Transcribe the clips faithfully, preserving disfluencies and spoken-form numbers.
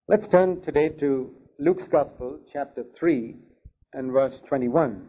Let's turn today to Luke's Gospel, chapter three, and verse twenty-one.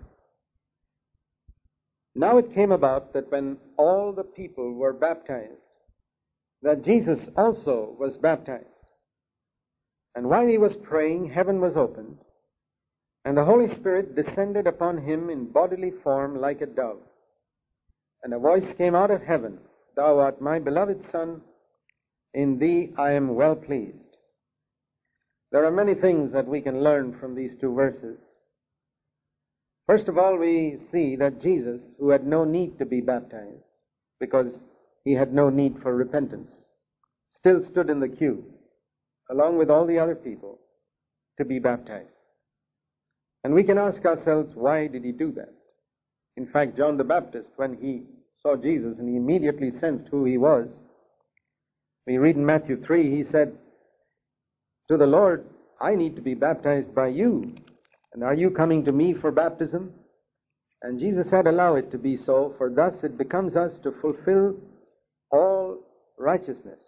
Now it came about that when all the people were baptized, that Jesus also was baptized. And while he was praying, heaven was opened, and the Holy Spirit descended upon him in bodily form like a dove. And a voice came out of heaven, "Thou art my beloved Son, in thee I am well pleased." There are many things that we can learn from these two verses. First of all, we see that Jesus, who had no need to be baptized, because he had no need for repentance, still stood in the queue, along with all the other people, to be baptized. And we can ask ourselves, why did he do that? In fact, John the Baptist, when he saw Jesus and he immediately sensed who he was, we read in Matthew three, he said to the Lord, "I need to be baptized by you, and are you coming to me for baptism?" And Jesus said, "Allow it to be so, for thus it becomes us to fulfill all righteousness."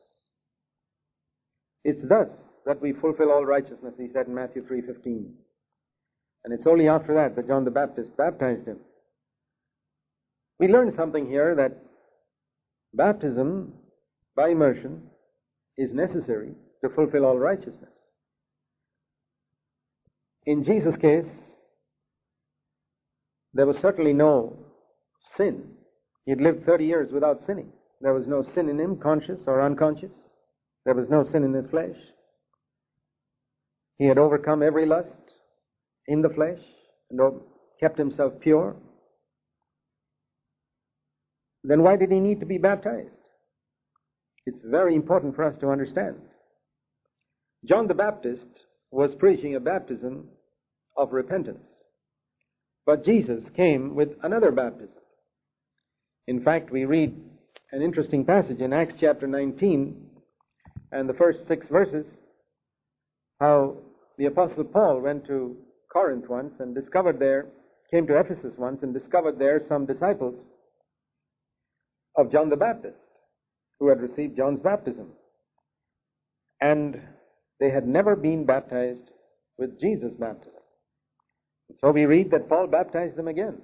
It's thus that we fulfill all righteousness, he said in Matthew three fifteen. And it's only after that that John the Baptist baptized him. We learn something here, that baptism by immersion is necessary to fulfill all righteousness. In Jesus' case, there was certainly no sin. He had lived thirty years without sinning. There was no sin in him, conscious or unconscious. There was no sin in his flesh. He had overcome every lust in the flesh and kept himself pure. Then why did he need to be baptized? It's very important for us to understand. John the Baptist was preaching a baptism of repentance, but Jesus came with another baptism. In fact, we read an interesting passage in Acts chapter nineteen and the first six verses, how the Apostle Paul went to Corinth once and discovered there, came to Ephesus once and discovered there some disciples of John the Baptist who had received John's baptism. And they had never been baptized with Jesus' baptism. So we read that Paul baptized them again.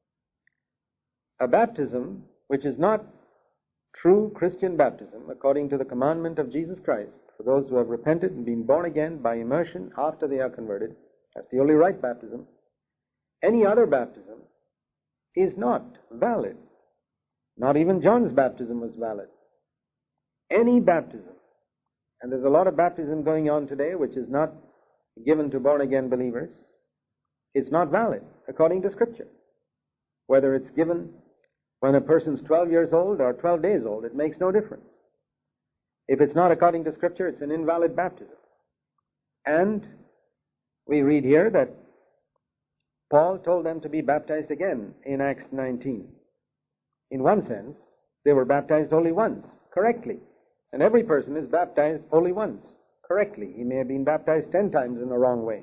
A baptism which is not true Christian baptism, according to the commandment of Jesus Christ, for those who have repented and been born again by immersion after they are converted. That's the only right baptism. Any other baptism is not valid. Not even John's baptism was valid. Any baptism, and there's a lot of baptism going on today which is not given to born-again believers, it's not valid according to Scripture. Whether it's given when a person's twelve years old or twelve days old, it makes no difference. If it's not according to Scripture, it's an invalid baptism. And we read here that Paul told them to be baptized again in Acts nineteen. In one sense, they were baptized only once, correctly. And every person is baptized only once, correctly. He may have been baptized ten times in the wrong way.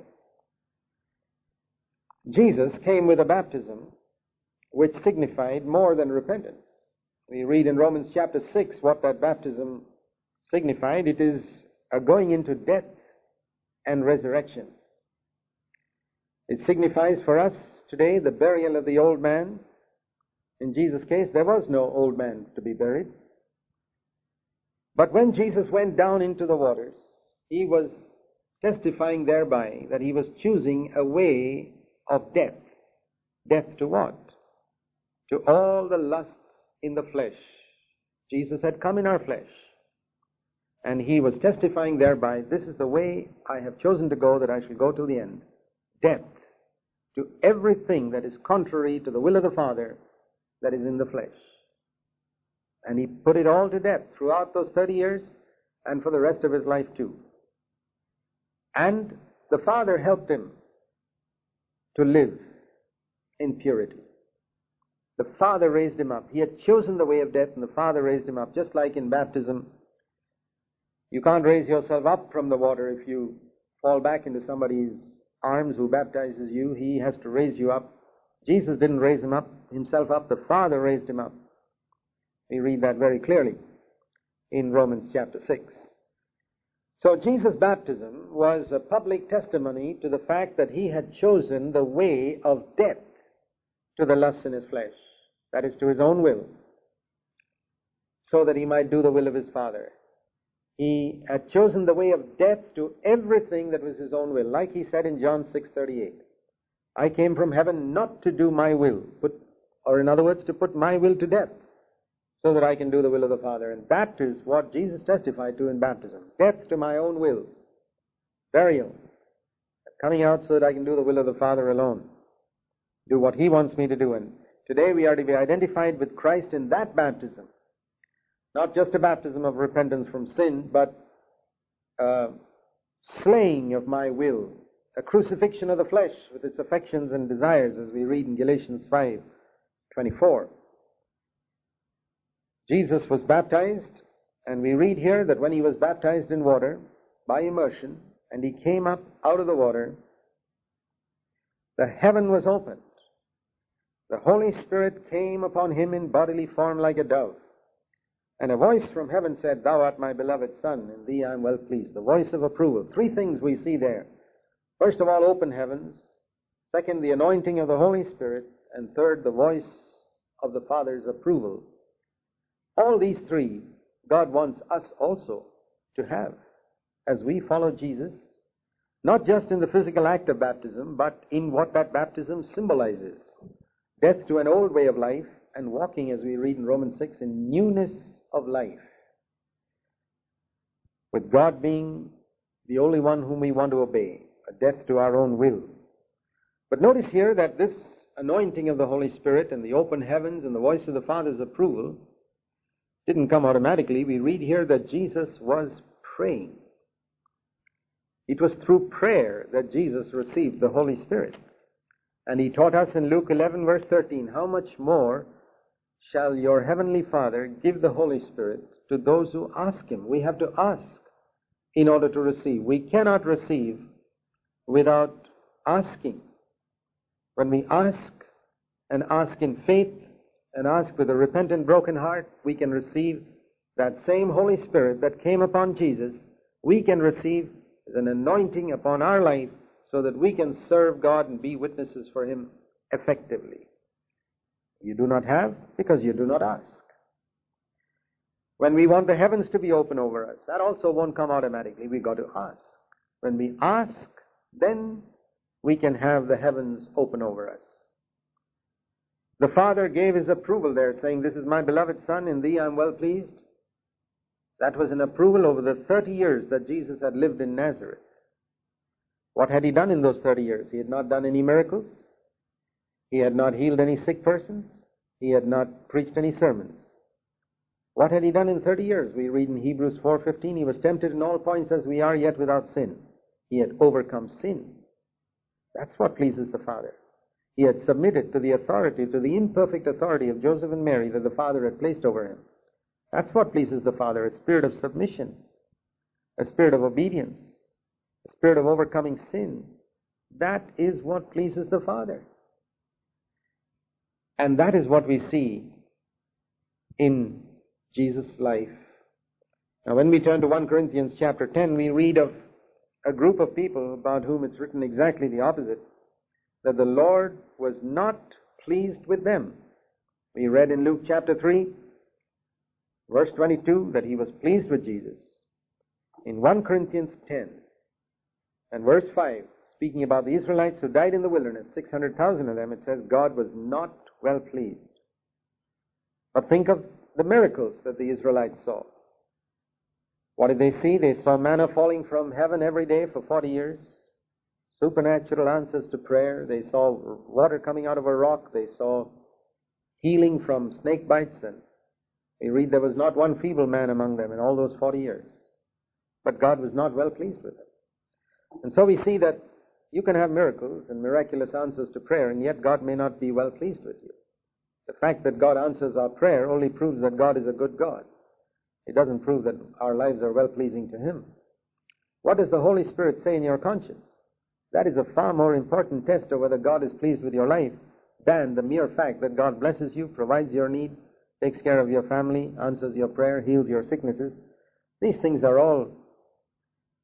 Jesus came with a baptism which signified more than repentance. We read in Romans chapter six what that baptism signified. It is a going into death and resurrection. It signifies for us today the burial of the old man. In Jesus' case, there was no old man to be buried. But when Jesus went down into the waters, he was testifying thereby that he was choosing a way of death. Death to what? To all the lusts in the flesh. Jesus had come in our flesh. And he was testifying thereby, this is the way I have chosen to go, that I shall go till the end. Death to everything that is contrary to the will of the Father that is in the flesh. And he put it all to death throughout those thirty years and for the rest of his life too. And the Father helped him to live in purity. The Father raised him up. He had chosen the way of death, and the Father raised him up. Just like in baptism, you can't raise yourself up from the water if you fall back into somebody's arms who baptizes you. He has to raise you up. Jesus didn't raise him up, himself up. The Father raised him up. We read that very clearly in Romans chapter six. So Jesus' baptism was a public testimony to the fact that he had chosen the way of death to the lusts in his flesh, that is, to his own will, so that he might do the will of his Father. He had chosen the way of death to everything that was his own will, like he said in John six thirty-eight. I came from heaven not to do my will, put, or in other words, to put my will to death, so that I can do the will of the Father. And that is what Jesus testified to in baptism. Death to my own will. Burial. Coming out so that I can do the will of the Father alone. Do what he wants me to do. And today we are to be identified with Christ in that baptism. Not just a baptism of repentance from sin, but a slaying of my will. A crucifixion of the flesh with its affections and desires, as we read in Galatians five twenty-four. Jesus was baptized, and we read here that when he was baptized in water by immersion, and he came up out of the water, the heaven was opened. The Holy Spirit came upon him in bodily form like a dove. And a voice from heaven said, Thou art my beloved Son, in thee I am well pleased. The voice of approval. Three things we see there. First of all, open heavens. Second, the anointing of the Holy Spirit. And third, the voice of the Father's approval. All these three, God wants us also to have as we follow Jesus, not just in the physical act of baptism, but in what that baptism symbolizes. Death to an old way of life and walking, as we read in Romans six, in newness of life. With God being the only one whom we want to obey, a death to our own will. But notice here that this anointing of the Holy Spirit and the open heavens and the voice of the Father's approval didn't come automatically. We read here that Jesus was praying. It was through prayer that Jesus received the Holy Spirit. And he taught us in Luke eleven verse thirteen, How much more shall your heavenly Father give the Holy Spirit to those who ask him? We have to ask in order to receive. We cannot receive without asking. When we ask and ask in faith and ask with a repentant, broken heart, we can receive that same Holy Spirit that came upon Jesus. We can receive as an anointing upon our life so that we can serve God and be witnesses for him effectively. You do not have because you do not ask. When we want the heavens to be open over us, that also won't come automatically. We've got to ask. When we ask, then we can have the heavens open over us. The Father gave his approval there, saying, This is my beloved Son, in thee I am well pleased. That was an approval over the thirty years that Jesus had lived in Nazareth. What had he done in those thirty years? He had not done any miracles. He had not healed any sick persons. He had not preached any sermons. What had he done in thirty years? We read in Hebrews four fifteen, he was tempted in all points as we are, yet without sin. He had overcome sin. That's what pleases the Father. He had submitted to the authority, to the imperfect authority of Joseph and Mary that the Father had placed over him. That's what pleases the Father, a spirit of submission, a spirit of obedience, a spirit of overcoming sin. That is what pleases the Father. And that is what we see in Jesus' life. Now when we turn to First Corinthians chapter ten, we read of a group of people about whom it's written exactly the opposite, that the Lord was not pleased with them. We read in Luke chapter three, verse twenty-two, that he was pleased with Jesus. In First Corinthians ten and verse five, speaking about the Israelites who died in the wilderness, six hundred thousand of them, it says God was not well pleased. But think of the miracles that the Israelites saw. What did they see? They saw manna falling from heaven every day for forty years. Supernatural answers to prayer. They saw water coming out of a rock. They saw healing from snake bites. And we read there was not one feeble man among them in all those forty years. But God was not well pleased with them. And so we see that you can have miracles and miraculous answers to prayer, and yet God may not be well pleased with you. The fact that God answers our prayer only proves that God is a good God. It doesn't prove that our lives are well-pleasing to him. What does the Holy Spirit say in your conscience? That is a far more important test of whether God is pleased with your life than the mere fact that God blesses you, provides your need, takes care of your family, answers your prayer, heals your sicknesses. These things are all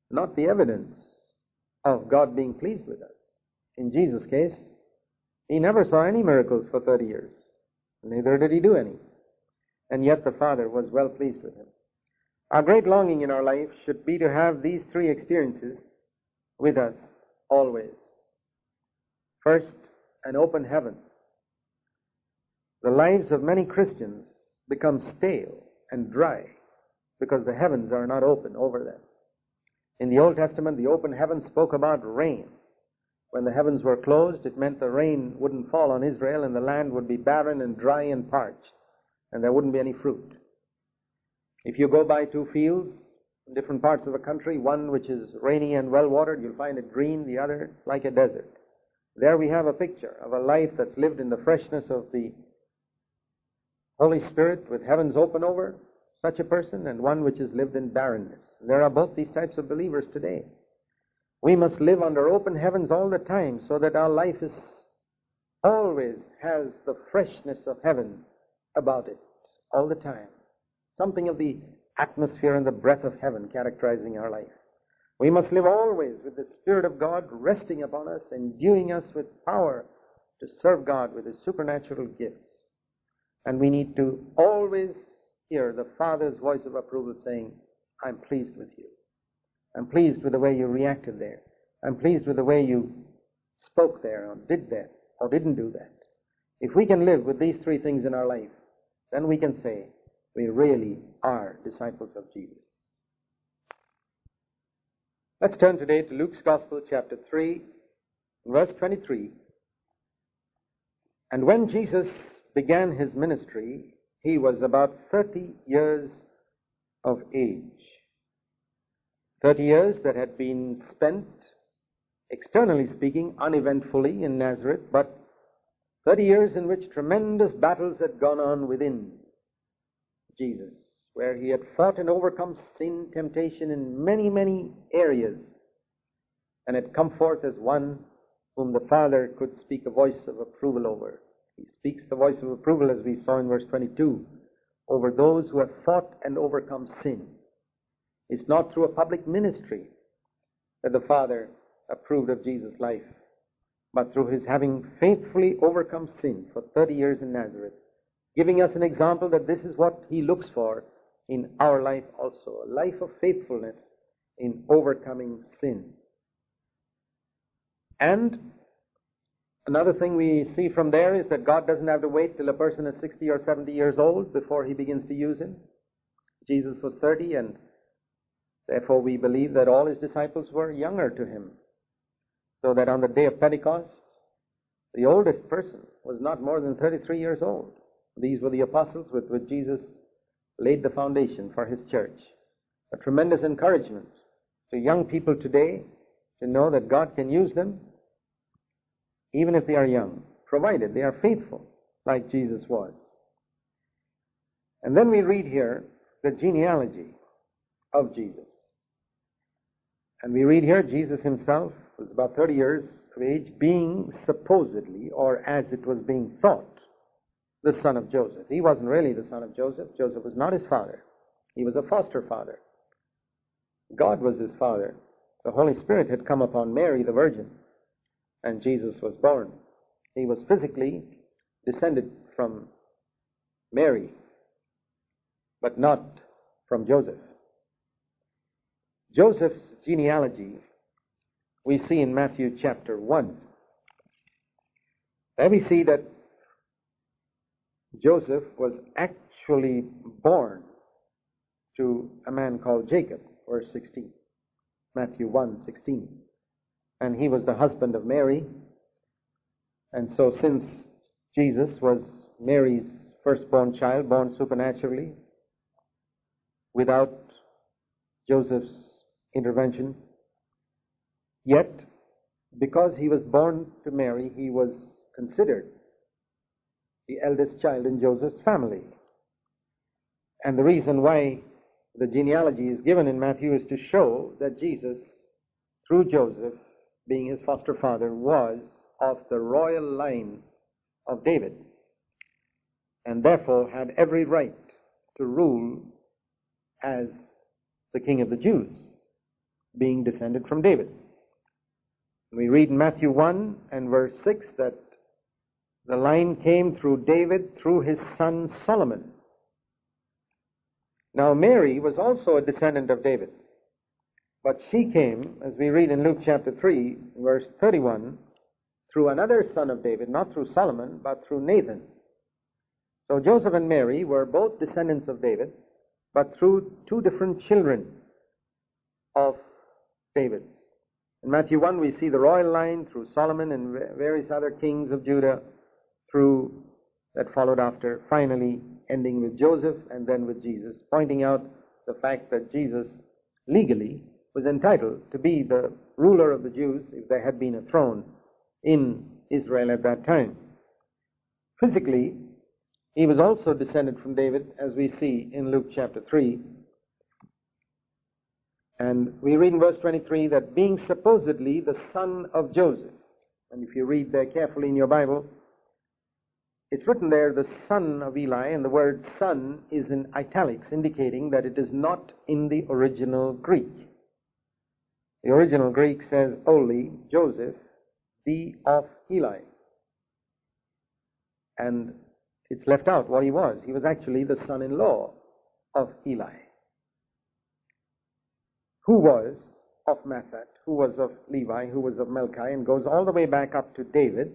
not the evidence of God being pleased with us. In Jesus' case, he never saw any miracles for thirty years. Neither did he do any. And yet the Father was well pleased with him. Our great longing in our life should be to have these three experiences with us always. First, an open heaven. The lives of many Christians become stale and dry because the heavens are not open over them. In the Old Testament, the open heaven spoke about rain. When the heavens were closed, it meant the rain wouldn't fall on Israel and the land would be barren and dry and parched, and there wouldn't be any fruit. If you go by two fields in different parts of the country, one which is rainy and well-watered, you'll find it green, the other like a desert. There we have a picture of a life that's lived in the freshness of the Holy Spirit with heavens open over such a person, and one which has lived in barrenness. There are both these types of believers today. We must live under open heavens all the time so that our life is always has the freshness of heaven about it all the time. Something of the atmosphere and the breath of heaven characterizing our life. We must live always with the Spirit of God resting upon us, enduing us with power to serve God with His supernatural gifts. And we need to always hear the Father's voice of approval saying, I'm pleased with you. I'm pleased with the way you reacted there. I'm pleased with the way you spoke there or did that or didn't do that. If we can live with these three things in our life, then we can say we really are disciples of Jesus. Let's turn today to Luke's Gospel, chapter three, verse twenty-three. And when Jesus began his ministry, he was about thirty years of age. Thirty years that had been spent, externally speaking, uneventfully in Nazareth, but thirty years in which tremendous battles had gone on within Jesus, where he had fought and overcome sin, temptation in many, many areas, and had come forth as one whom the Father could speak a voice of approval over. He speaks the voice of approval, as we saw in verse twenty-two, over those who have fought and overcome sin. It's not through a public ministry that the Father approved of Jesus' life, but through his having faithfully overcome sin for thirty years in Nazareth, giving us an example that this is what he looks for in our life also, a life of faithfulness in overcoming sin. And another thing we see from there is that God doesn't have to wait till a person is sixty or seventy years old before he begins to use him. Jesus was thirty, and therefore we believe that all his disciples were younger to him, so that on the day of Pentecost, the oldest person was not more than thirty-three years old. These were the apostles with which Jesus laid the foundation for his church. A tremendous encouragement to young people today to know that God can use them even if they are young, provided they are faithful like Jesus was. And then we read here the genealogy of Jesus. And we read here Jesus himself was about thirty years of age, being supposedly, or as it was being thought, the son of Joseph. He wasn't really the son of Joseph. Joseph was not his father. He was a foster father. God was his father. The Holy Spirit had come upon Mary the Virgin, and Jesus was born. He was physically descended from Mary, but not from Joseph. Joseph's genealogy we see in Matthew chapter one. There we see that Joseph was actually born to a man called Jacob, verse sixteen. Matthew one sixteen. And he was the husband of Mary. And so since Jesus was Mary's firstborn child, born supernaturally, without Joseph's intervention, yet because he was born to Mary, he was considered the eldest child in Joseph's family. And the reason why the genealogy is given in Matthew is to show that Jesus, through Joseph, being his foster father, was of the royal line of David, and therefore had every right to rule as the King of the Jews. being descended from David. We read in Matthew one and verse six that the line came through David through his son Solomon. Now Mary was also a descendant of David, but she came, as we read in Luke chapter three, verse thirty-one, through another son of David, not through Solomon, but through Nathan. So Joseph and Mary were both descendants of David, but through two different children of David's. In Matthew one, we see the royal line through Solomon and various other kings of Judah through that followed after, finally ending with Joseph and then with Jesus, pointing out the fact that Jesus legally was entitled to be the ruler of the Jews if there had been a throne in Israel at that time. Physically, he was also descended from David, as we see in Luke chapter three. And we read in verse twenty-three that being supposedly the son of Joseph, and if you read there carefully in your Bible, it's written there, the son of Eli, and the word son is in italics, indicating that it is not in the original Greek. The original Greek says only Joseph, the of Eli. And it's left out what he was. He was actually the son-in-law of Eli, who was of Mathat, who was of Levi, who was of Melchi, and goes all the way back up to David.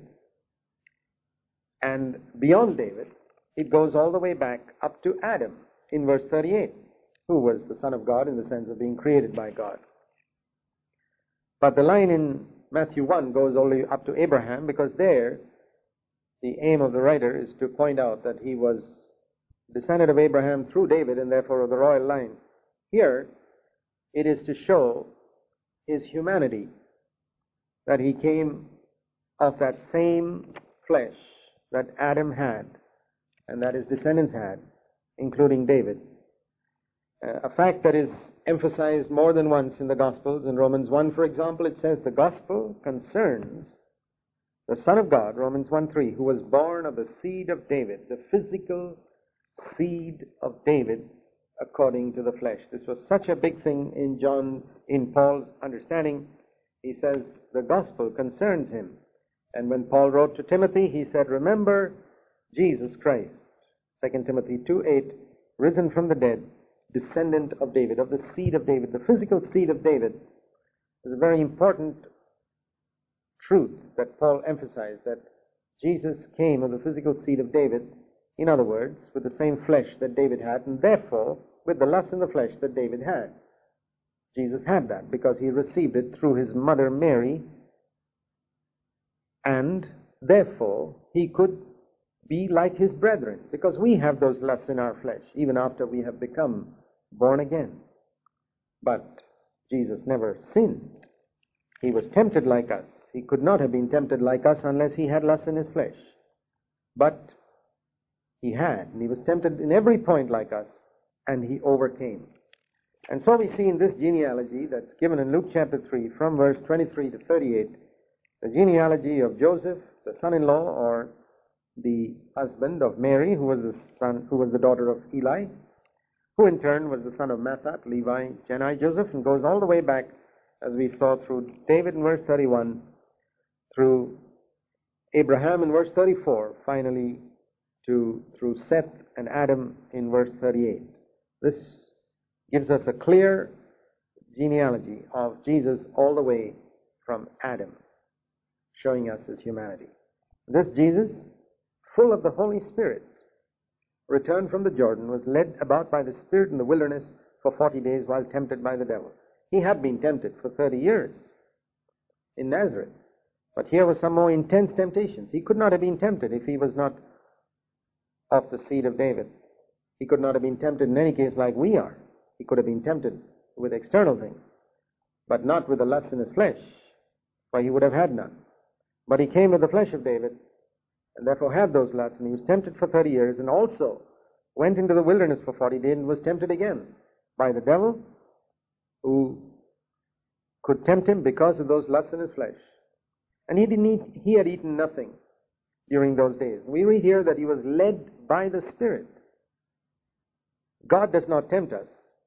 And beyond David, it goes all the way back up to Adam in verse thirty-eight, who was the Son of God in the sense of being created by God. But the line in Matthew one goes only up to Abraham, because there the aim of the writer is to point out that he was descendant of Abraham through David and therefore of the royal line. Here, it is to show his humanity, that he came of that same flesh that Adam had and that his descendants had, including David. Uh, a fact that is emphasized more than once in the Gospels. In Romans one, for example, it says the Gospel concerns the Son of God, Romans one three, who was born of the seed of David, the physical seed of David according to the flesh. This was such a big thing in John, in Paul's understanding. He says the Gospel concerns him. And when Paul wrote to Timothy, he said, remember Jesus Christ, Second Timothy two eight, risen from the dead, descendant of David, of the seed of David, the physical seed of David. Is a very important truth that Paul emphasized, that Jesus came of the physical seed of David, in other words, with the same flesh that David had, and therefore with the lust in the flesh that David had. Jesus had that because he received it through his mother Mary, and therefore he could be like his brethren, because we have those lusts in our flesh even after we have become born again. But Jesus never sinned. He was tempted like us. He could not have been tempted like us unless he had lust in his flesh. But he had, and he was tempted in every point like us, and he overcame. And so we see in this genealogy that's given in Luke chapter three, from verse twenty-three to thirty-eight, the genealogy of Joseph, the son-in-law or the husband of Mary, who was the son, who was the daughter of Eli, who in turn was the son of Mathat, Levi, Jenai, Joseph, and goes all the way back, as we saw, through David in verse thirty-one, through Abraham in verse thirty-four, finally to through Seth and Adam in verse thirty-eight. This gives us a clear genealogy of Jesus all the way from Adam, showing us his humanity. This Jesus, full of the Holy Spirit, returned from the Jordan, was led about by the Spirit in the wilderness for forty days while tempted by the devil. He had been tempted for thirty years in Nazareth, but here were some more intense temptations. He could not have been tempted if he was not of the seed of David. He could not have been tempted in any case like we are. He could have been tempted with external things, but not with the lust in his flesh, for he would have had none. But he came with the flesh of David, and therefore had those lusts, and he was tempted for thirty years, and also went into the wilderness for forty days, and was tempted again by the devil, who could tempt him because of those lusts in his flesh. And he didn't eat, he had eaten nothing during those days. We read here that he was led by the Spirit. God does not tempt us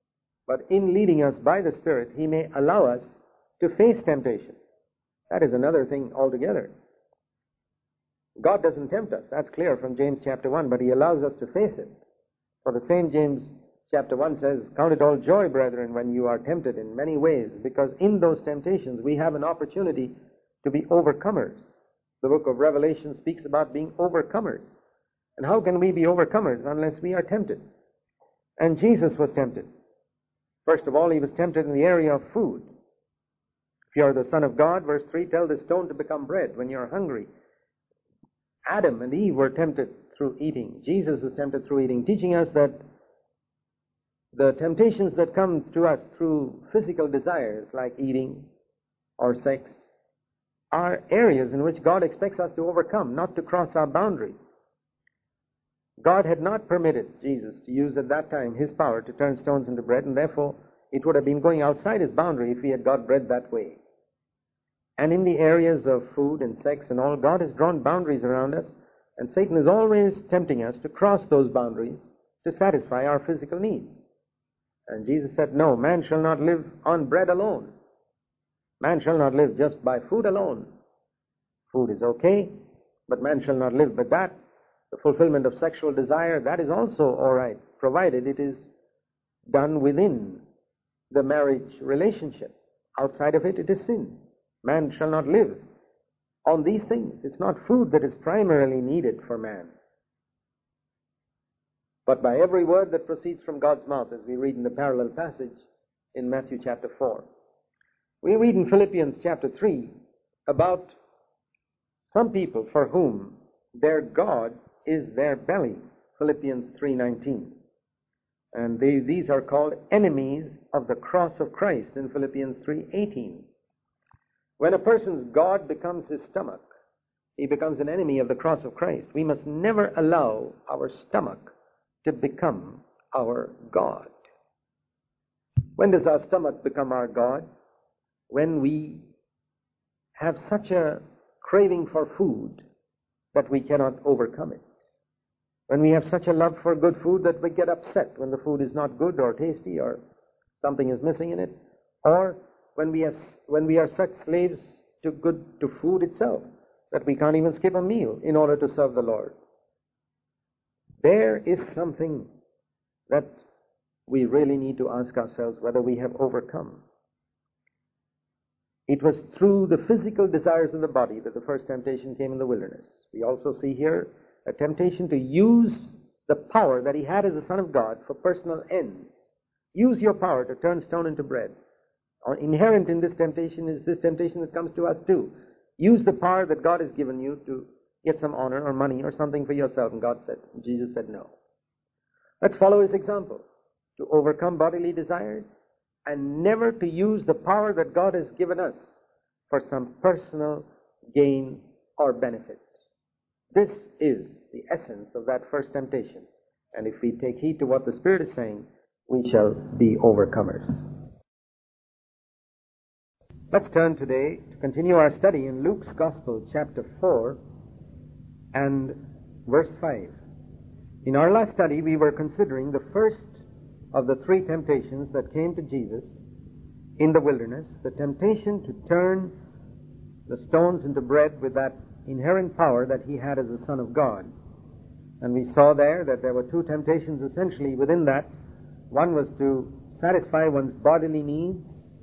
But in leading us by the Spirit, He may allow us to face temptation. That is another thing altogether. God doesn't tempt us. That's clear from James chapter one, but He allows us to face it. For the same James chapter one says, "Count it all joy, brethren, when you are tempted in many ways, because in those temptations we have an opportunity to be overcomers." The book of Revelation speaks about being overcomers. And how can we be overcomers unless we are tempted? And Jesus was tempted. First of all, He was tempted in the area of food. If you are the Son of God, verse three, tell the stone to become bread when you are hungry. Adam and Eve were tempted through eating. Jesus is tempted through eating, teaching us that the temptations that come to us through physical desires like eating or sex are areas in which God expects us to overcome, not to cross our boundaries. God had not permitted Jesus to use at that time His power to turn stones into bread, and therefore it would have been going outside His boundary if He had got bread that way. And in the areas of food and sex and all, God has drawn boundaries around us, and Satan is always tempting us to cross those boundaries to satisfy our physical needs. And Jesus said, "No, man shall not live on bread alone. Man shall not live just by food alone. Food is okay, but man shall not live by that. The fulfillment of sexual desire, that is also all right, provided it is done within the marriage relationship. Outside of it, it is sin. Man shall not live on these things. It's not food that is primarily needed for man, but by every word that proceeds from God's mouth," as we read in the parallel passage in Matthew chapter four. We read in Philippians chapter three about some people for whom their God is their belly. Philippians three nineteen. And they, these are called enemies of the cross of Christ in Philippians three eighteen. When a person's God becomes his stomach, he becomes an enemy of the cross of Christ. We must never allow our stomach to become our God. When does our stomach become our God? When we have such a craving for food that we cannot overcome it. When we have such a love for good food that we get upset when the food is not good or tasty or something is missing in it. Or when we, have, when we are such slaves to good to food itself that we can't even skip a meal in order to serve the Lord. There is something that we really need to ask ourselves whether we have overcome. It was through the physical desires of the body that the first temptation came in the wilderness. We also see here a temptation to use the power that He had as the Son of God for personal ends. Use your power to turn stone into bread. Inherent in this temptation is this temptation that comes to us too. Use the power that God has given you to get some honor or money or something for yourself. And God said, Jesus said no. Let's follow His example. To overcome bodily desires and never to use the power that God has given us for some personal gain or benefit. This is the essence of that first temptation. And if we take heed to what the Spirit is saying, we shall be overcomers. Let's turn today to continue our study in Luke's Gospel, chapter four and verse five. In our last study, we were considering the first of the three temptations that came to Jesus in the wilderness, the temptation to turn the stones into bread with that inherent power that He had as the Son of God. And we saw there that there were two temptations essentially within that. One was to satisfy one's bodily needs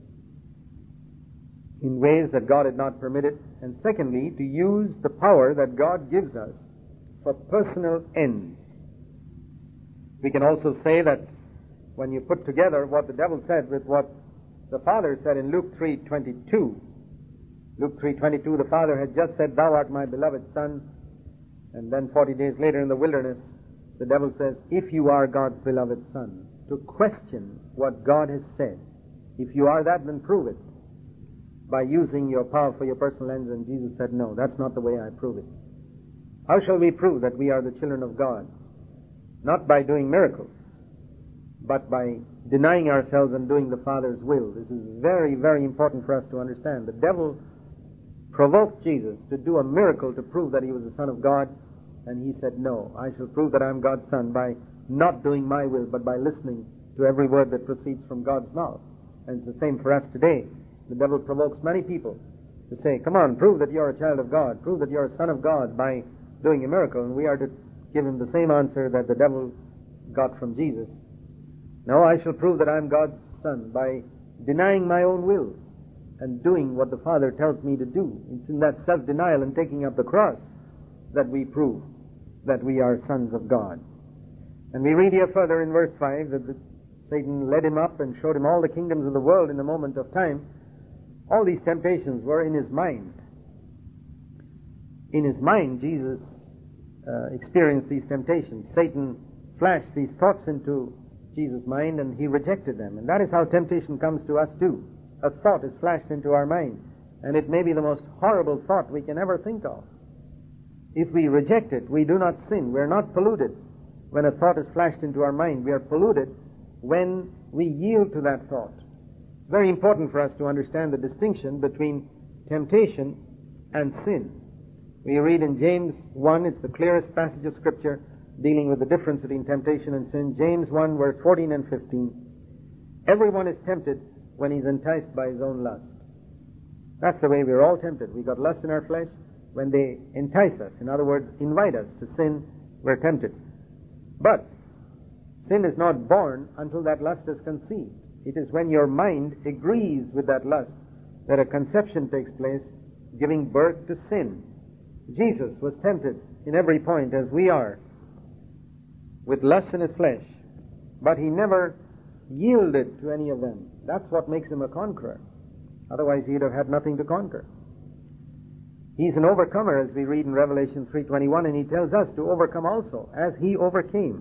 in ways that God had not permitted, and secondly, to use the power that God gives us for personal ends. We can also say that when you put together what the devil said with what the Father said in Luke three twenty-two, Luke three twenty-two, the Father had just said, "Thou art my beloved Son," and then forty days later in the wilderness, the devil says, "If you are God's beloved Son," to question what God has said. If you are that, then prove it by using your power for your personal ends. And Jesus said, "No, that's not the way I prove it." How shall we prove that we are the children of God? Not by doing miracles, but by denying ourselves and doing the Father's will. This is very, very important for us to understand. The devil provoked Jesus to do a miracle to prove that He was the Son of God, and He said, "No, I shall prove that I am God's Son by not doing my will, but by listening to every word that proceeds from God's mouth. And it's the same for us today. The devil provokes many people to say, come on, prove that you're a child of God, prove that you're a son of God by doing a miracle. And we are to give him the same answer that the devil got from Jesus. No, I shall prove that I'm God's son by denying my own will and doing what the Father tells me to do. It's in that self-denial and taking up the cross that we prove that we are sons of God. And we read here further in verse five that the, Satan led him up and showed him all the kingdoms of the world in a moment of time. All these temptations were in his mind. In his mind, Jesus uh, experienced these temptations. Satan flashed these thoughts into Jesus' mind and he rejected them. And that is how temptation comes to us too. A thought is flashed into our mind, and it may be the most horrible thought we can ever think of. If we reject it, we do not sin. We are not polluted. When a thought is flashed into our mind, we are polluted when we yield to that thought. It's very important for us to understand the distinction between temptation and sin. We read in James one, it's the clearest passage of Scripture dealing with the difference between temptation and sin. James one, verse fourteen and fifteen. Everyone is tempted when he's enticed by his own lust. That's the way we're all tempted. We've got lust in our flesh. When they entice us, in other words, invite us to sin, we're tempted. But sin is not born until that lust is conceived. It is when your mind agrees with that lust that a conception takes place, giving birth to sin. Jesus was tempted in every point as we are, with lust in his flesh, but he never yielded to any of them. That's what makes him a conqueror. Otherwise he'd have had nothing to conquer. He's an overcomer, as we read in Revelation three twenty-one, and he tells us to overcome also, as he overcame,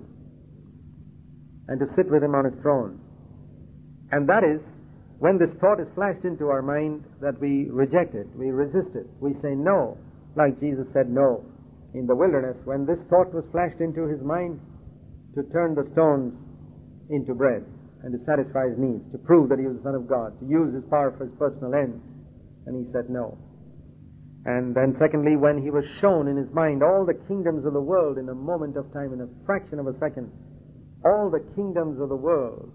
and to sit with him on his throne. And that is, when this thought is flashed into our mind, that we reject it, we resist it, we say no, like Jesus said no in the wilderness, when this thought was flashed into his mind, to turn the stones into bread, and to satisfy his needs, to prove that he was the Son of God, to use his power for his personal ends. And he said no. And then secondly, when he was shown in his mind all the kingdoms of the world in a moment of time, in a fraction of a second, all the kingdoms of the world.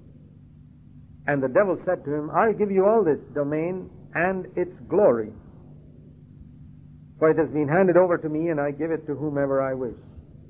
And the devil said to him, I'll give you all this domain and its glory, for it has been handed over to me, and I give it to whomever I wish.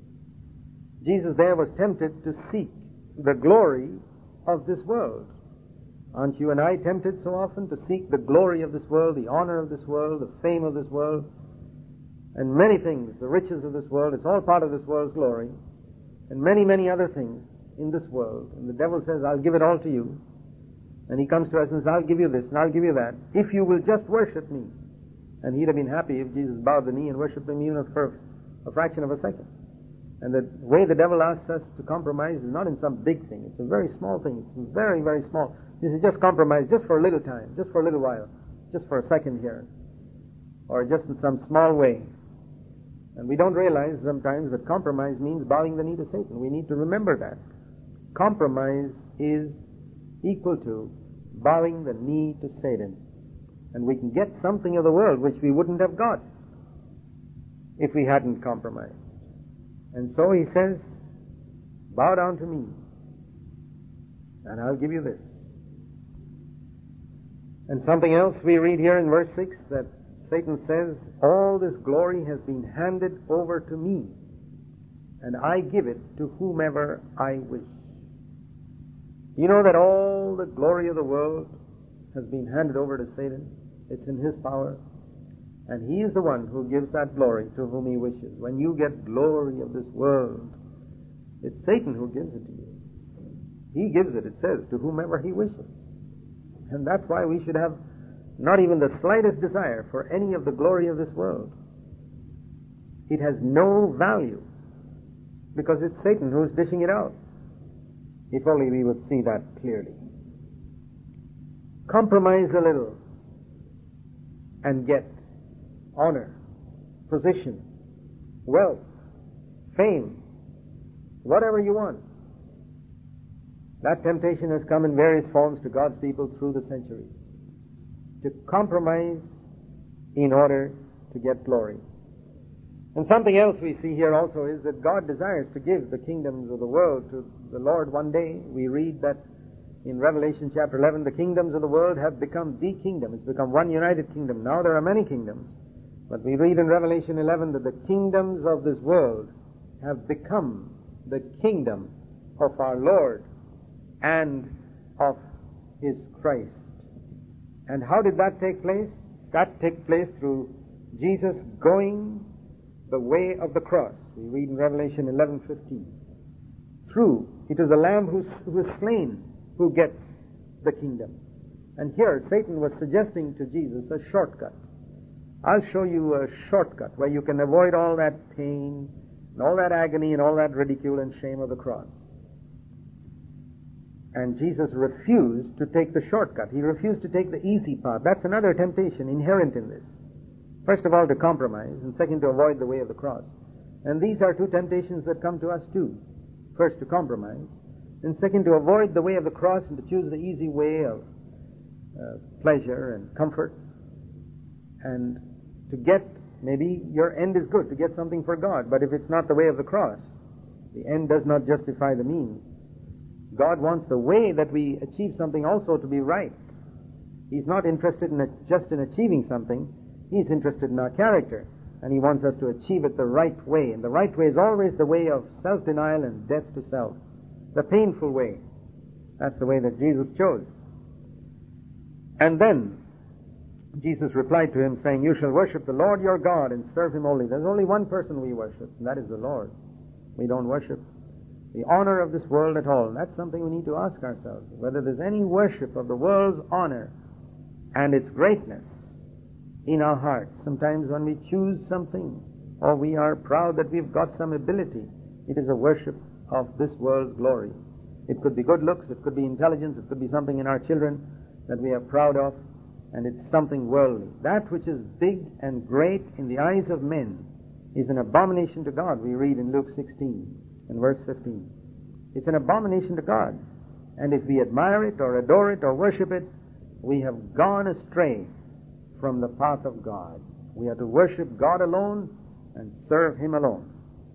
Jesus there was tempted to seek the glory of this world. Aren't you and I tempted so often to seek the glory of this world, the honor of this world, the fame of this world, and many things, the riches of this world? It's all part of this world's glory, and many, many other things in this world. And the devil says, I'll give it all to you. And he comes to us and says, I'll give you this and I'll give you that, if you will just worship me. And he'd have been happy if Jesus bowed the knee and worshipped him even for a fraction of a second. And the way the devil asks us to compromise is not in some big thing. It's a very small thing. It's very, very small. This is just compromise, just for a little time, just for a little while, just for a second here, or just in some small way. And we don't realize sometimes that compromise means bowing the knee to Satan. We need to remember that. Compromise is equal to bowing the knee to Satan. And we can get something of the world which we wouldn't have got if we hadn't compromised. And so he says, bow down to me, and I'll give you this. And something else we read here in verse six, that Satan says, all this glory has been handed over to me, and I give it to whomever I wish. You know that all the glory of the world has been handed over to Satan. It's in his power. And he is the one who gives that glory to whom he wishes. When you get glory of this world, it's Satan who gives it to you. He gives it, it says, to whomever he wishes. And that's why we should have not even the slightest desire for any of the glory of this world. It has no value, because it's Satan who's dishing it out. If only we would see that clearly. Compromise a little and get honor, position, wealth, fame, whatever you want. That temptation has come in various forms to God's people through the centuries. To compromise in order to get glory. And something else we see here also is that God desires to give the kingdoms of the world to the Lord one day. We read that in Revelation chapter eleven, the kingdoms of the world have become the kingdom. It's become one united kingdom. Now there are many kingdoms. But we read in Revelation eleven that the kingdoms of this world have become the kingdom of our Lord and of His Christ. And how did that take place? That took place through Jesus going the way of the cross. We read in Revelation eleven fifteen. Through, it is the Lamb who was slain who gets the kingdom. And here Satan was suggesting to Jesus a shortcut. I'll show you a shortcut where you can avoid all that pain and all that agony and all that ridicule and shame of the cross. And Jesus refused to take the shortcut. He refused to take the easy path. That's another temptation inherent in this. First of all, to compromise, and second, to avoid the way of the cross. And these are two temptations that come to us too. First, to compromise, and second, to avoid the way of the cross and to choose the easy way of uh, pleasure and comfort, and to get, maybe your end is good, to get something for God, but if it's not the way of the cross, the end does not justify the means. God wants the way that we achieve something also to be right. He's not interested in a, just in achieving something. He's interested in our character, and He wants us to achieve it the right way. And the right way is always the way of self-denial and death to self. The painful way. That's the way that Jesus chose. And then Jesus replied to him, saying, "You shall worship the Lord your God and serve Him only." There's only one person we worship, and that is the Lord. We don't worship the honor of this world at all. And that's something we need to ask ourselves, whether there's any worship of the world's honor and its greatness in our hearts. Sometimes when we choose something, or we are proud that we've got some ability, it is a worship of this world's glory. It could be good looks, it could be intelligence, it could be something in our children that we are proud of, and it's something worldly. That which is big and great in the eyes of men is an abomination to God, we read in Luke sixteen and verse fifteen. It's an abomination to God. And if we admire it or adore it or worship it, we have gone astray from the path of God. We are to worship God alone and serve Him alone.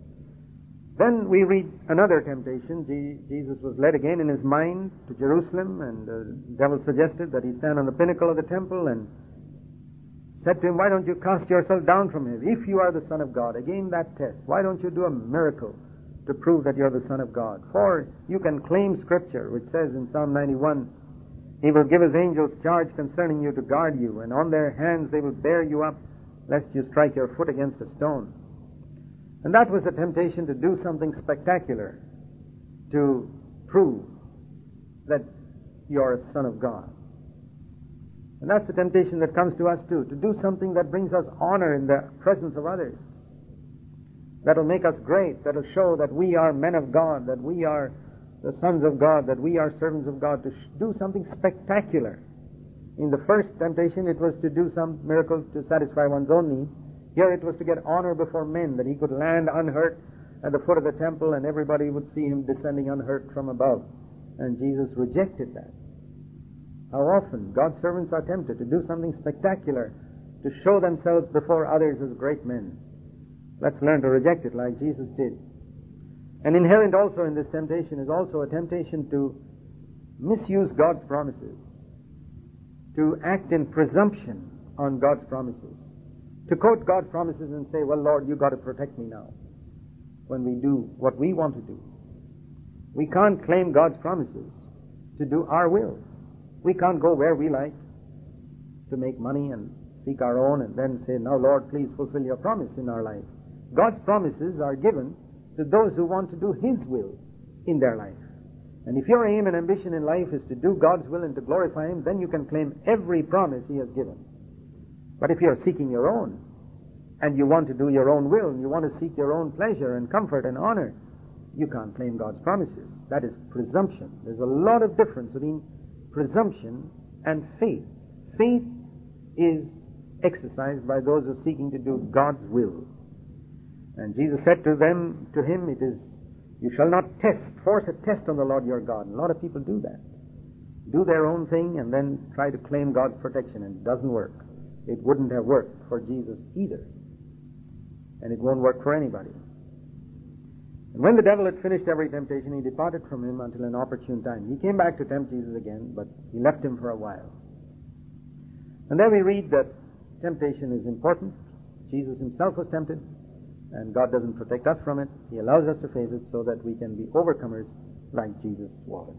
Then we read another temptation. Jesus was led again in his mind to Jerusalem, and the devil suggested that he stand on the pinnacle of the temple and said to him, "Why don't you cast yourself down from here? If you are the Son of God," again that test, "why don't you do a miracle to prove that you're the Son of God? For you can claim Scripture, which says in Psalm ninety-one, He will give His angels charge concerning you to guard you, and on their hands they will bear you up, lest you strike your foot against a stone." And that was a temptation to do something spectacular, to prove that you're a son of God. And that's the temptation that comes to us too, to do something that brings us honor in the presence of others, that'll make us great, that'll show that we are men of God, that we are the sons of God, that we are servants of God, to sh- do something spectacular. In the first temptation, it was to do some miracle to satisfy one's own needs. Here it was to get honor before men, that he could land unhurt at the foot of the temple and everybody would see him descending unhurt from above. And Jesus rejected that. How often God's servants are tempted to do something spectacular, to show themselves before others as great men. Let's learn to reject it like Jesus did. And inherent also in this temptation is also a temptation to misuse God's promises, to act in presumption on God's promises, to quote God's promises and say, "Well, Lord, you've got to protect me now," when we do what we want to do. We can't claim God's promises to do our will. We can't go where we like to make money and seek our own and then say, "Now, Lord, please fulfill your promise in our life." God's promises are given to those who want to do His will in their life. And if your aim and ambition in life is to do God's will and to glorify Him, then you can claim every promise He has given. But if you're seeking your own, and you want to do your own will, and you want to seek your own pleasure and comfort and honor, you can't claim God's promises. That is presumption. There's a lot of difference between presumption and faith. Faith is exercised by those who are seeking to do God's will. And Jesus said to them, to him, it is, "You shall not test, force a test on the Lord your God." And a lot of people do that. Do their own thing and then try to claim God's protection, and it doesn't work. It wouldn't have worked for Jesus either. and it won't work for anybody. And when the devil had finished every temptation, he departed from him until an opportune time. He came back to tempt Jesus again, but he left him for a while. And there we read that temptation is important. Jesus himself was tempted, and God doesn't protect us from it. He allows us to face it so that we can be overcomers like Jesus was.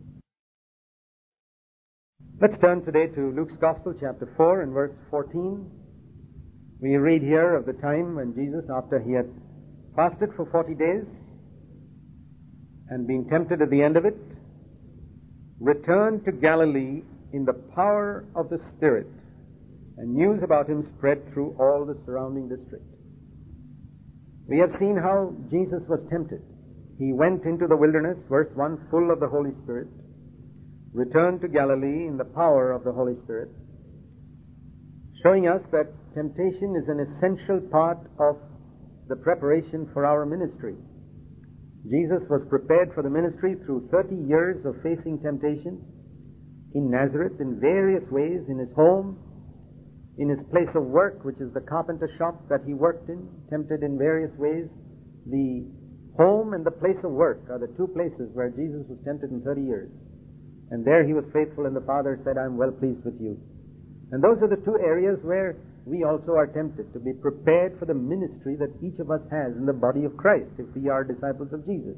Let's turn today to Luke's Gospel, chapter four, and verse fourteen. We read here of the time when Jesus, after he had fasted for forty days and being tempted at the end of it, returned to Galilee in the power of the Spirit, and news about him spread through all the surrounding district. We have seen how Jesus was tempted. He went into the wilderness, verse one, full of the Holy Spirit, returned to Galilee in the power of the Holy Spirit, showing us that temptation is an essential part of the preparation for our ministry. Jesus was prepared for the ministry through thirty years of facing temptation in Nazareth in various ways, in his home, in his place of work, which is the carpenter shop that he worked in, tempted in various ways. The home and the place of work are the two places where Jesus was tempted in thirty years. And there he was faithful, and the Father said, "I am well pleased with you." And those are the two areas where we also are tempted, to be prepared for the ministry that each of us has in the body of Christ, if we are disciples of Jesus.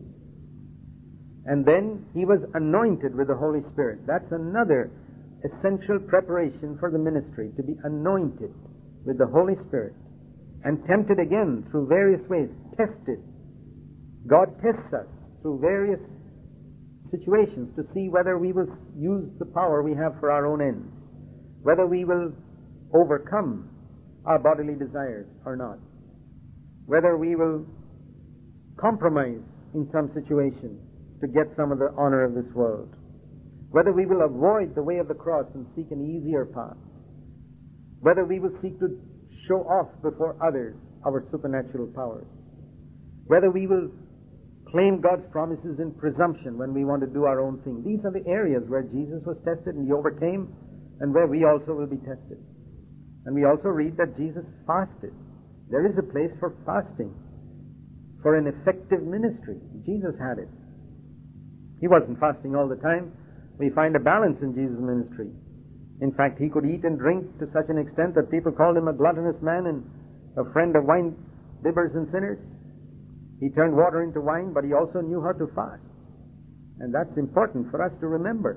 And then he was anointed with the Holy Spirit. That's another essential preparation for the ministry, to be anointed with the Holy Spirit and tempted again through various ways, tested. God tests us through various situations to see whether we will use the power we have for our own ends, whether we will overcome our bodily desires or not, whether we will compromise in some situation to get some of the honor of this world, whether we will avoid the way of the cross and seek an easier path, whether we will seek to show off before others our supernatural powers, whether we will claim God's promises in presumption when we want to do our own thing. These are the areas where Jesus was tested and he overcame, and where we also will be tested. And we also read that Jesus fasted. There is a place for fasting, for an effective ministry. Jesus had it. He wasn't fasting all the time. We find a balance in Jesus' ministry. In fact, he could eat and drink to such an extent that people called him a gluttonous man and a friend of wine bibbers and sinners. He turned water into wine, but he also knew how to fast. And that's important for us to remember.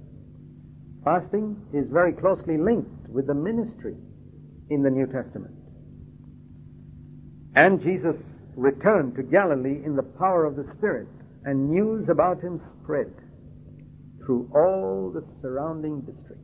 Fasting is very closely linked with the ministry in the New Testament. And Jesus returned to Galilee in the power of the Spirit, and news about him spread through all the surrounding district.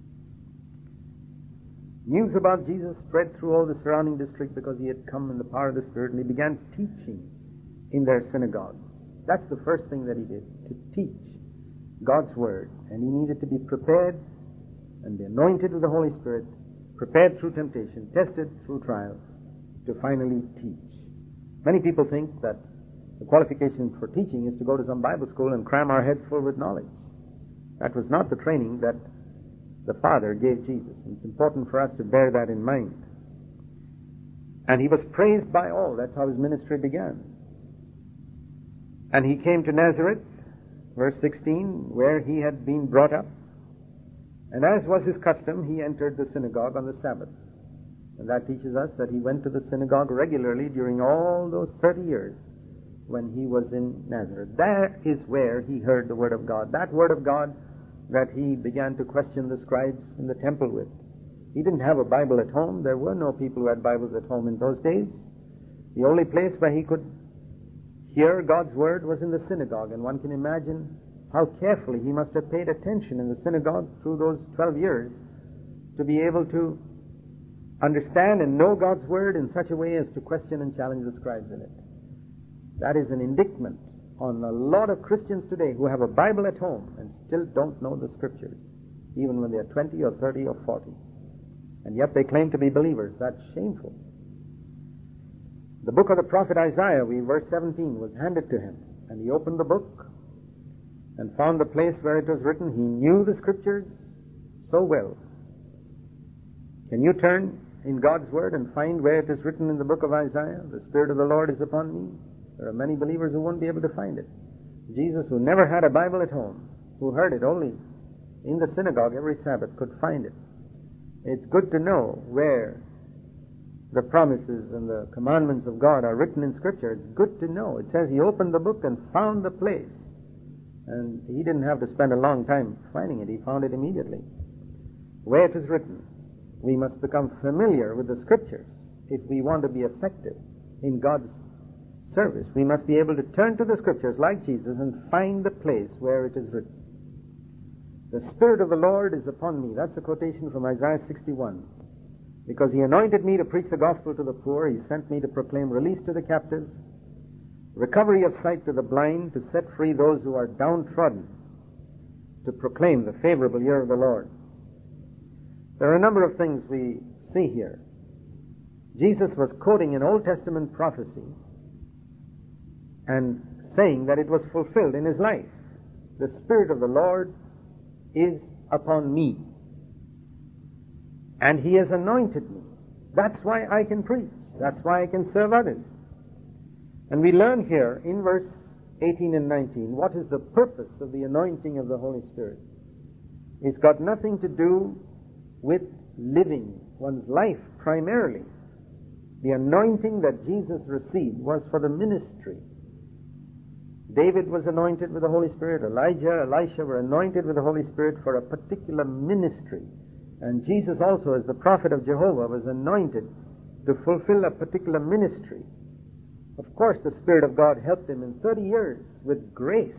News about Jesus spread through all the surrounding district because he had come in the power of the Spirit, and he began teaching in their synagogues. That's the first thing that he did, to teach God's Word. And he needed to be prepared and be anointed with the Holy Spirit, prepared through temptation, tested through trials, to finally teach. Many people think that the qualification for teaching is to go to some Bible school and cram our heads full with knowledge. That was not the training that the Father gave Jesus. It's important for us to bear that in mind. And he was praised by all. That's how his ministry began. And he came to Nazareth, verse sixteen, where he had been brought up. And as was his custom, he entered the synagogue on the Sabbath. And that teaches us that he went to the synagogue regularly during all those thirty years when he was in Nazareth. That is where he heard the Word of God. That Word of God that he began to question the scribes in the temple with. He didn't have a Bible at home. There were no people who had Bibles at home in those days. The only place where he could hear God's Word was in the synagogue. And one can imagine how carefully he must have paid attention in the synagogue through those twelve years to be able to understand and know God's Word in such a way as to question and challenge the scribes in it. That is an indictment on a lot of Christians today who have a Bible at home and still don't know the Scriptures, even when they're twenty or thirty or forty. And yet they claim to be believers. That's shameful. The book of the prophet Isaiah, we verse seventeen, was handed to him, and he opened the book and found the place where it was written. He knew the Scriptures so well. Can you turn in God's Word and find where it is written in the book of Isaiah, the Spirit of the Lord is upon me? There are many believers who won't be able to find it. Jesus, who never had a Bible at home, who heard it only in the synagogue every Sabbath, could find it. It's good to know where the promises and the commandments of God are written in Scripture. It's good to know. It says he opened the book and found the place. And he didn't have to spend a long time finding it. He found it immediately. Where it is written, we must become familiar with the Scriptures. If we want to be effective in God's service, we must be able to turn to the Scriptures like Jesus and find the place where it is written. The Spirit of the Lord is upon me. That's a quotation from Isaiah sixty-one. Because he anointed me to preach the gospel to the poor, he sent me to proclaim release to the captives, recovery of sight to the blind, to set free those who are downtrodden, to proclaim the favorable year of the Lord. There are a number of things we see here. Jesus was quoting an Old Testament prophecy and saying that it was fulfilled in his life. The Spirit of the Lord is upon me, and he has anointed me. That's why I can preach. That's why I can serve others. And we learn here in verse eighteen and nineteen what is the purpose of the anointing of the Holy Spirit. It's got nothing to do with living one's life primarily. The anointing that Jesus received was for the ministry. David was anointed with the Holy Spirit. Elijah, Elisha were anointed with the Holy Spirit for a particular ministry. And Jesus also, as the prophet of Jehovah, was anointed to fulfill a particular ministry. Of course, the Spirit of God helped him in thirty years with grace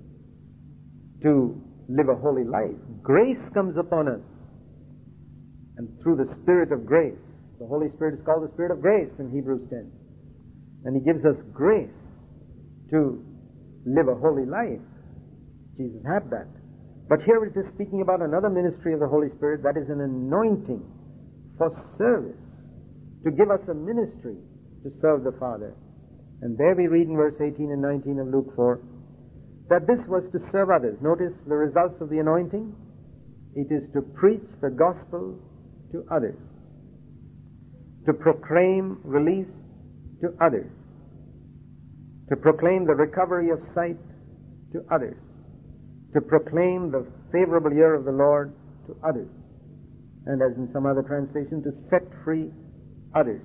to live a holy life. Grace comes upon us. And through the Spirit of grace, the Holy Spirit is called the Spirit of grace in Hebrews ten. And he gives us grace to live a holy life. Jesus had that. But here it is speaking about another ministry of the Holy Spirit, that is an anointing for service, to give us a ministry to serve the Father. And there we read in verse eighteen and nineteen of Luke four that this was to serve others. Notice the results of the anointing. It is to preach the gospel to others, to proclaim release to others, to proclaim the recovery of sight to others, to proclaim the favorable year of the Lord to others, and as in some other translation, to set free others,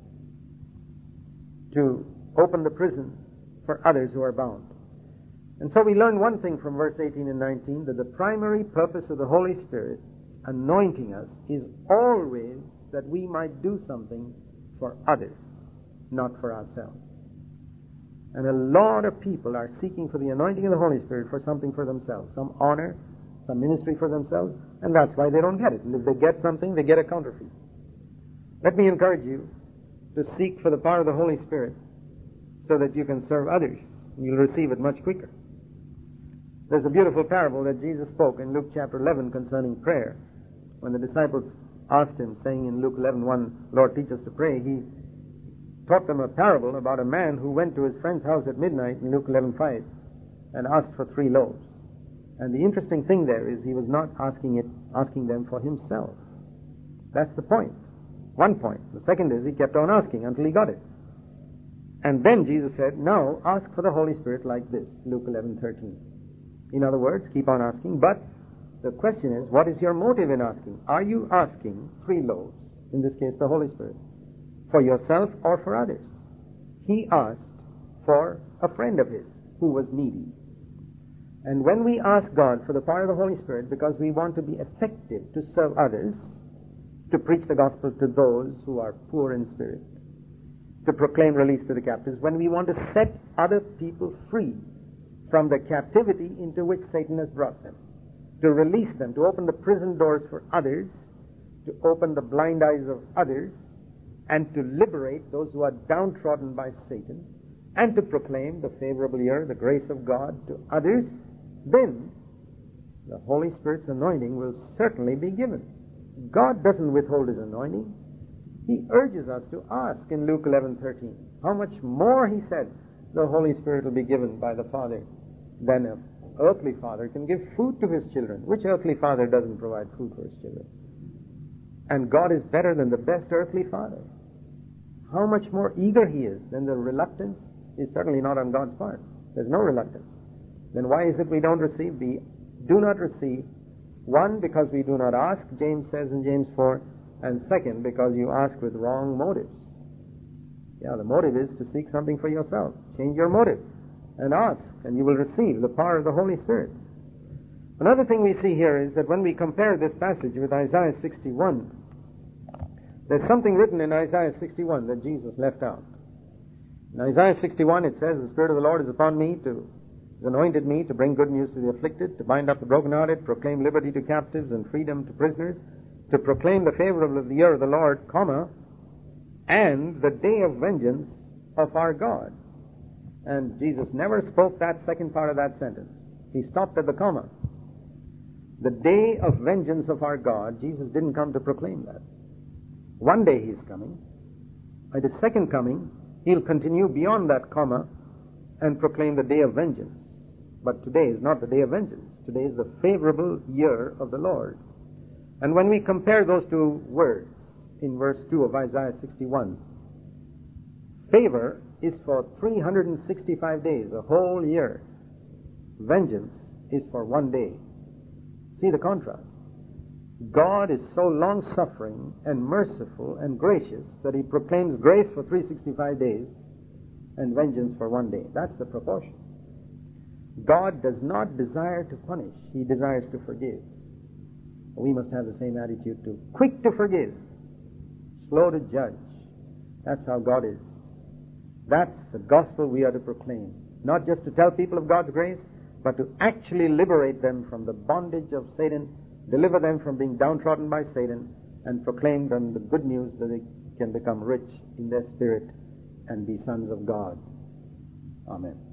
to open the prison for others who are bound. And so we learn one thing from verse eighteen and nineteen, that the primary purpose of the Holy Spirit anointing us is always that we might do something for others, not for ourselves. And a lot of people are seeking for the anointing of the Holy Spirit for something for themselves, some honor, some ministry for themselves, and that's why they don't get it. And if they get something, they get a counterfeit. Let me encourage you to seek for the power of the Holy Spirit so that you can serve others. You'll receive it much quicker. There's a beautiful parable that Jesus spoke in Luke chapter eleven concerning prayer. When the disciples asked him, saying in Luke eleven one, Lord, teach us to pray, he taught them a parable about a man who went to his friend's house at midnight in Luke eleven five and asked for three loaves. And the interesting thing there is he was not asking it, asking them for himself. That's the point. One point. The second is he kept on asking until he got it. And then Jesus said, now ask for the Holy Spirit like this, Luke eleven thirteen. In other words, keep on asking, but the question is, what is your motive in asking? Are you asking three loaves, in this case the Holy Spirit, for yourself or for others? He asked for a friend of his who was needy. And when we ask God for the power of the Holy Spirit because we want to be effective to serve others, to preach the gospel to those who are poor in spirit, to proclaim release to the captives, when we want to set other people free from the captivity into which Satan has brought them, to release them, to open the prison doors for others, to open the blind eyes of others, and to liberate those who are downtrodden by Satan, and to proclaim the favorable year, the grace of God to others, then the Holy Spirit's anointing will certainly be given. God doesn't withhold his anointing. He urges us to ask in Luke eleven thirteen. How much more, he said, the Holy Spirit will be given by the Father than an earthly father can give food to his children. Which earthly father doesn't provide food for his children? And God is better than the best earthly father. How much more eager he is, then the reluctance is certainly not on God's part. There's no reluctance. Then why is it we don't receive? We do not receive. One, because we do not ask, James says in James four, and second, because you ask with wrong motives. Yeah, the motive is to seek something for yourself. Change your motive and ask, and you will receive the power of the Holy Spirit. Another thing we see here is that when we compare this passage with Isaiah sixty-one, there's something written in Isaiah sixty-one that Jesus left out. In Isaiah sixty-one it says, the Spirit of the Lord is upon me, to has anointed me to bring good news to the afflicted, to bind up the brokenhearted, proclaim liberty to captives and freedom to prisoners, to proclaim the favorable of the year of the Lord, comma, and the day of vengeance of our God. And Jesus never spoke that second part of that sentence. He stopped at the comma. The day of vengeance of our God, Jesus didn't come to proclaim that. One day he's coming. At his second coming, he'll continue beyond that comma and proclaim the day of vengeance. But today is not the day of vengeance. Today is the favorable year of the Lord. And when we compare those two words in verse two of Isaiah sixty-one, favor is for three hundred sixty-five days, a whole year. Vengeance is for one day. See the contrast. God is so long-suffering and merciful and gracious that he proclaims grace for three hundred sixty-five days and vengeance for one day. That's the proportion. God does not desire to punish. He desires to forgive. We must have the same attitude too. Quick to forgive, slow to judge. That's how God is. That's the gospel we are to proclaim. Not just to tell people of God's grace, but to actually liberate them from the bondage of Satan, deliver them from being downtrodden by Satan, and proclaim them the good news that they can become rich in their spirit and be sons of God. Amen.